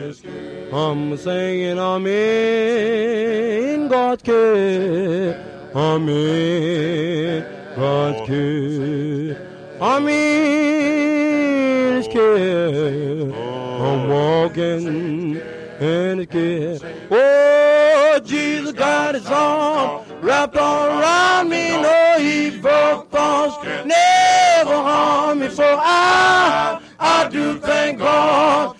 I'm singing, I'm in God's care. I'm in God's care. I'm in His care. I'm walking in His care. Oh, Jesus got His arm wrapped all around me. No evil thoughts never harm me. For I do thank God